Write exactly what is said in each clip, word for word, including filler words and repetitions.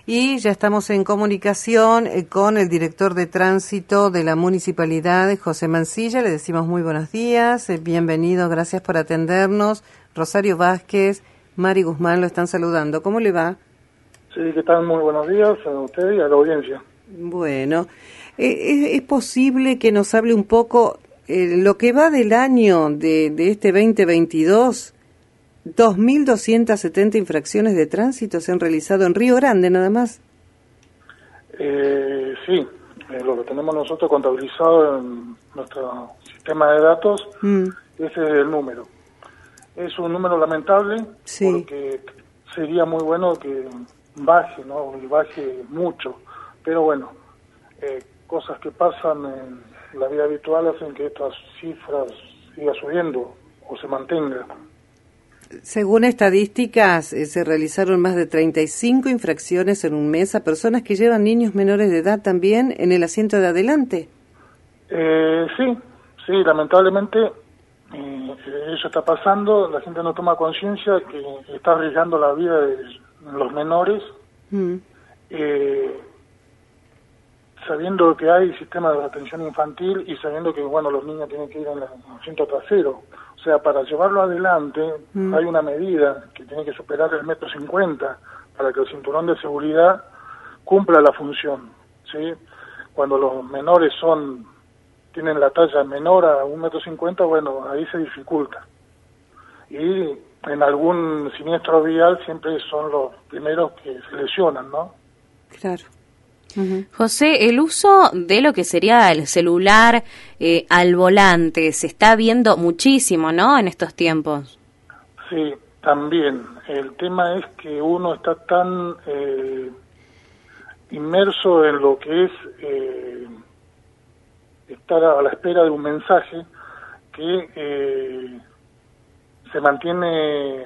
Y ya estamos en comunicación eh, con el director de tránsito de la municipalidad, José Mancilla. Le decimos muy buenos días, eh, bienvenido, gracias por atendernos. Rosario Vázquez, Mari Guzmán lo están saludando. ¿Cómo le va? Sí, ¿qué tal? Muy buenos días a usted y a la audiencia. Bueno, eh, ¿es, es posible que nos hable un poco eh, lo que va del año de, de este veinte veintidós? dos mil doscientas setenta infracciones de tránsito se han realizado en Río Grande, nada más. Eh, sí, eh, lo que tenemos nosotros contabilizado en nuestro sistema de datos, mm. ese es el número. Es un número lamentable, sí, porque sería muy bueno que baje, ¿no? Y baje mucho, pero bueno, eh, cosas que pasan en la vida habitual hacen que estas cifras sigan subiendo o se mantengan. Según estadísticas, eh, se realizaron más de treinta y cinco infracciones en un mes a personas que llevan niños menores de edad también en el asiento de adelante. Eh, sí, sí, lamentablemente eh, eso está pasando, la gente no toma conciencia que está arriesgando la vida de los menores, mm. eh, sabiendo que hay sistema de atención infantil y sabiendo que, bueno, los niños tienen que ir en el asiento trasero. O sea, para llevarlo adelante mm. hay una medida que tiene que superar el metro cincuenta para que el cinturón de seguridad cumpla la función, ¿sí? Cuando los menores son tienen la talla menor a un metro cincuenta, bueno, ahí se dificulta. Y en algún siniestro vial siempre son los primeros que se lesionan, ¿no? Claro. Uh-huh. José, el uso de lo que sería el celular eh, al volante se está viendo muchísimo, ¿no?, en estos tiempos. Sí, también. El tema es que uno está tan eh, inmerso en lo que es eh, estar a la espera de un mensaje que eh, se mantiene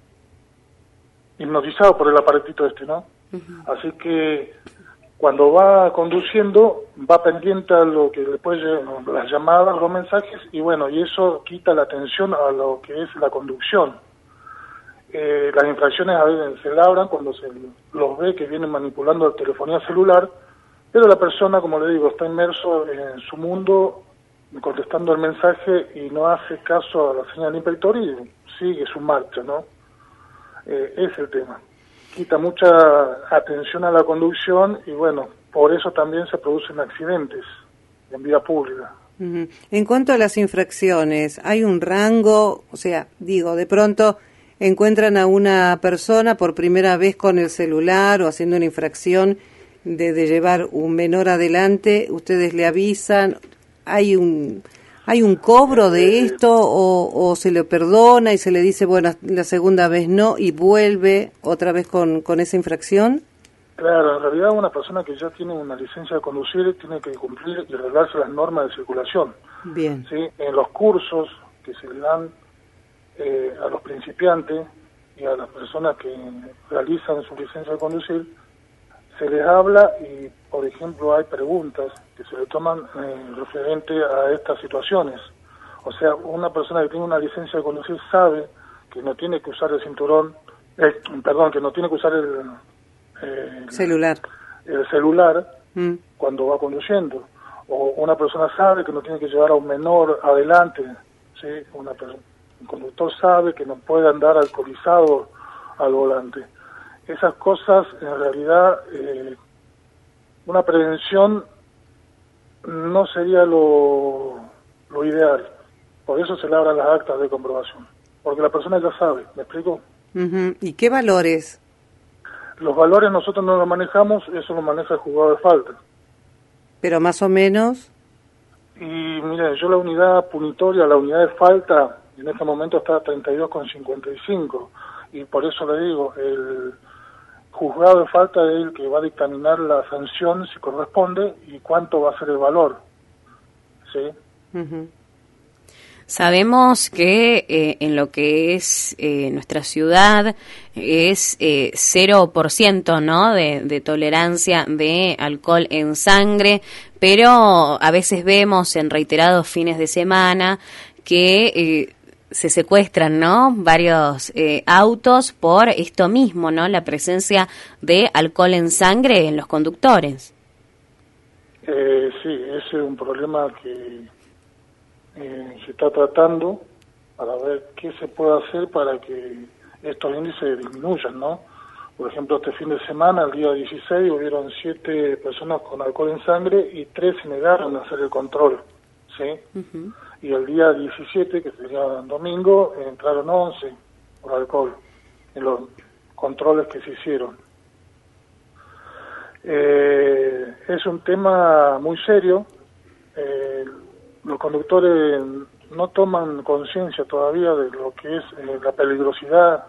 hipnotizado por el aparatito este, ¿no? Uh-huh. Así que cuando va conduciendo, va pendiente a lo que después las llamadas, los mensajes, y bueno, y eso quita la atención a lo que es la conducción. Eh, las infracciones a veces se labran cuando se los ve que vienen manipulando la telefonía celular, pero la persona, como le digo, está inmerso en su mundo, contestando el mensaje y no hace caso a la señal del inspector y sigue su marcha, ¿no? Eh, es el tema. Quita mucha atención a la conducción y bueno, por eso también se producen accidentes en vía pública. Uh-huh. En cuanto a las infracciones, ¿hay un rango? O sea, digo, de pronto encuentran a una persona por primera vez con el celular o haciendo una infracción de, de llevar un menor adelante, ustedes le avisan, ¿hay un hay un cobro de esto o, o se le perdona y se le dice, bueno, la segunda vez no y vuelve otra vez con, con esa infracción? Claro, en realidad una persona que ya tiene una licencia de conducir tiene que cumplir y arreglarse las normas de circulación. Bien. ¿Sí? En los cursos que se le dan eh, a los principiantes y a las personas que realizan su licencia de conducir, se les habla y, por ejemplo, hay preguntas que se le toman eh, referente a estas situaciones. O sea, una persona que tiene una licencia de conducir sabe que no tiene que usar el cinturón, eh, perdón, que no tiene que usar el, eh, celular, el celular mm. cuando va conduciendo. O una persona sabe que no tiene que llevar a un menor adelante, ¿sí? Una persona, un conductor sabe que no puede andar alcoholizado al volante. Esas cosas, en realidad, eh, una prevención no sería lo, lo ideal. Por eso se labran las actas de comprobación. Porque la persona ya sabe, ¿me explico? Uh-huh. ¿Y qué valores? Los valores nosotros no los manejamos, eso lo maneja el juzgado de falta. ¿Pero más o menos? Y mire, yo la unidad punitoria, la unidad de falta, en este momento está a treinta y dos con cincuenta y cinco. Y por eso le digo, el juzgado de falta es el que va a dictaminar la sanción si corresponde y cuánto va a ser el valor, ¿sí? Uh-huh. Sabemos que eh, en lo que es eh, nuestra ciudad es eh, cero por ciento, ¿no?, de, de tolerancia de alcohol en sangre, pero a veces vemos en reiterados fines de semana que eh, se secuestran, ¿no? Varios eh, autos por esto mismo, ¿no? La presencia de alcohol en sangre en los conductores. Eh, sí, ese es un problema que eh, se está tratando para ver qué se puede hacer para que estos índices disminuyan, ¿no? Por ejemplo, este fin de semana, el día dieciséis, hubieron siete personas con alcohol en sangre y tres se negaron a hacer el control, ¿sí? Uh-huh. Y el día diecisiete, que sería domingo, entraron once por alcohol en los controles que se hicieron. Eh, es un tema muy serio. Eh, los conductores no toman conciencia todavía de lo que es eh, la peligrosidad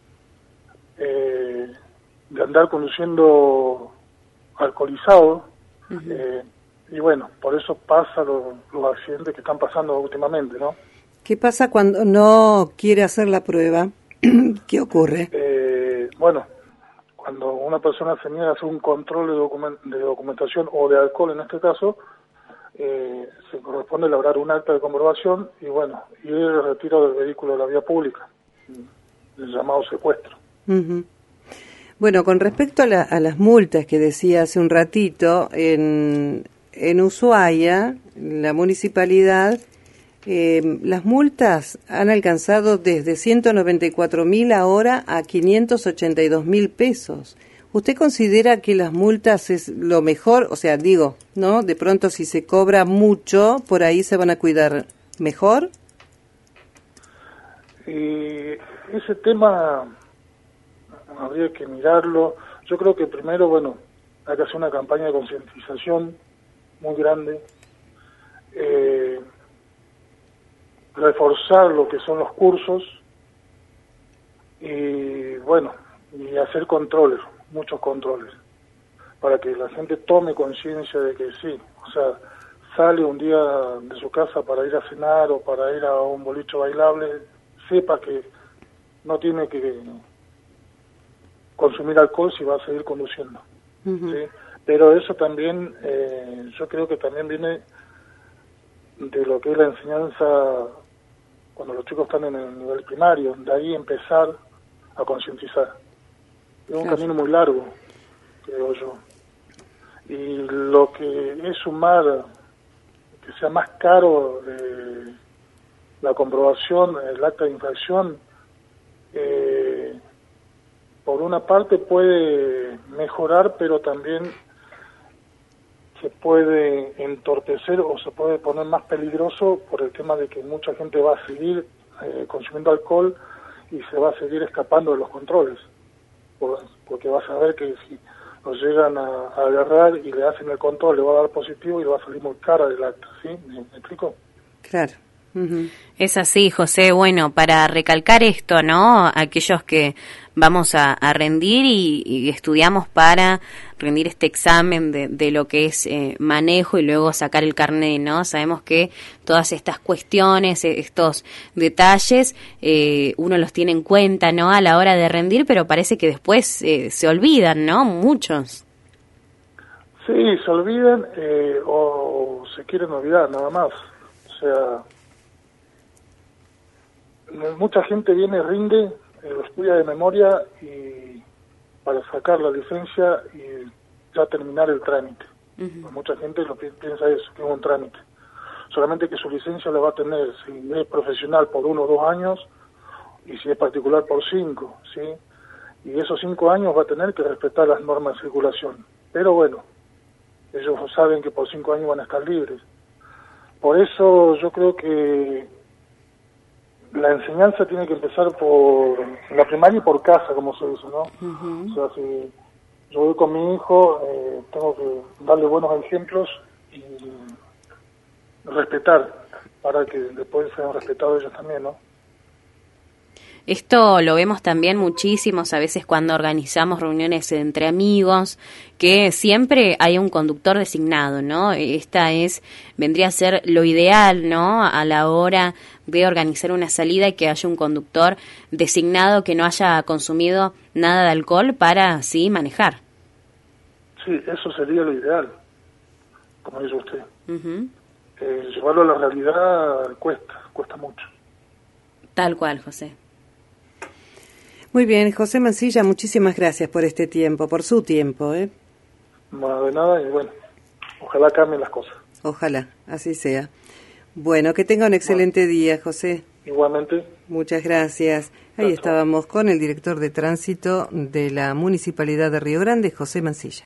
eh, de andar conduciendo alcoholizado. Uh-huh. eh, Y bueno, por eso pasa lo, los accidentes que están pasando últimamente, ¿no? ¿Qué pasa cuando no quiere hacer la prueba? ¿Qué ocurre? Eh, bueno, cuando una persona se niega a hacer un control de, document de documentación o de alcohol en este caso, eh, se corresponde elaborar un acta de comprobación y bueno, y el retiro del vehículo de la vía pública, el llamado secuestro. Uh-huh. Bueno, con respecto a, la, a las multas que decía hace un ratito, en... En Ushuaia, la municipalidad, eh, las multas han alcanzado desde ciento noventa y cuatro mil ahora a quinientos ochenta y dos mil pesos. ¿Usted considera que las multas es lo mejor? O sea, digo, ¿no? De pronto si se cobra mucho, por ahí se van a cuidar mejor. Y ese tema habría que mirarlo. Yo creo que primero, bueno, hay que hacer una campaña de concientización muy grande, eh, reforzar lo que son los cursos y bueno, y hacer controles, muchos controles, para que la gente tome conciencia de que sí, o sea, sale un día de su casa para ir a cenar o para ir a un boliche bailable, sepa que no tiene que consumir alcohol si va a seguir conduciendo. Uh-huh. ¿Sí? Pero eso también, eh, yo creo que también viene de lo que es la enseñanza cuando los chicos están en el nivel primario, de ahí empezar a concientizar. Es un claro. camino muy largo, creo yo. Y lo que es sumar, que sea más caro eh, la comprobación, el acta de infracción, eh, por una parte puede mejorar, pero también se puede entorpecer o se puede poner más peligroso por el tema de que mucha gente va a seguir eh, consumiendo alcohol y se va a seguir escapando de los controles, por, porque va a saber que si lo llegan a, a agarrar y le hacen el control, le va a dar positivo y le va a salir muy cara del acta, ¿sí? ¿Me, me explico? Claro. Uh-huh. Es así, José. Bueno, para recalcar esto, ¿no? Aquellos que vamos a, a rendir y, y estudiamos para rendir este examen de, de lo que es eh, manejo y luego sacar el carnet, ¿no? Sabemos que todas estas cuestiones, estos detalles, eh, uno los tiene en cuenta, ¿no? A la hora de rendir, pero parece que después eh, se olvidan, ¿no? Muchos. Sí, se olvidan eh, o se quieren olvidar, nada más. O sea, mucha gente viene, rinde, eh, lo estudia de memoria y para sacar la licencia y ya terminar el trámite. Uh-huh. Pues mucha gente lo pi- piensa eso, que es un trámite. Solamente que su licencia la va a tener, si es profesional, por uno o dos años, y si es particular, por cinco, ¿sí? Y esos cinco años va a tener que respetar las normas de circulación. Pero bueno, ellos saben que por cinco años van a estar libres. Por eso yo creo que la enseñanza tiene que empezar por la primaria y por casa, como se dice, ¿no? Uh-huh. O sea, si yo voy con mi hijo, eh, tengo que darle buenos ejemplos y respetar, para que después sean respetados ellos también, ¿no? Esto lo vemos también muchísimos a veces cuando organizamos reuniones entre amigos, que siempre hay un conductor designado, ¿no? Esta es, vendría a ser lo ideal, ¿no? A la hora de organizar una salida y que haya un conductor designado que no haya consumido nada de alcohol para así manejar. Sí, eso sería lo ideal, como dice usted. Uh-huh. Eh, llevarlo a la realidad cuesta, cuesta mucho. Tal cual, José. Muy bien, José Mancilla, muchísimas gracias por este tiempo, por su tiempo, ¿eh? No, de nada, y bueno, ojalá cambien las cosas. Ojalá, así sea. Bueno, que tenga un excelente bueno. día, José. Igualmente. Muchas gracias. Ahí estábamos con el director de tránsito de la Municipalidad de Río Grande, José Mancilla.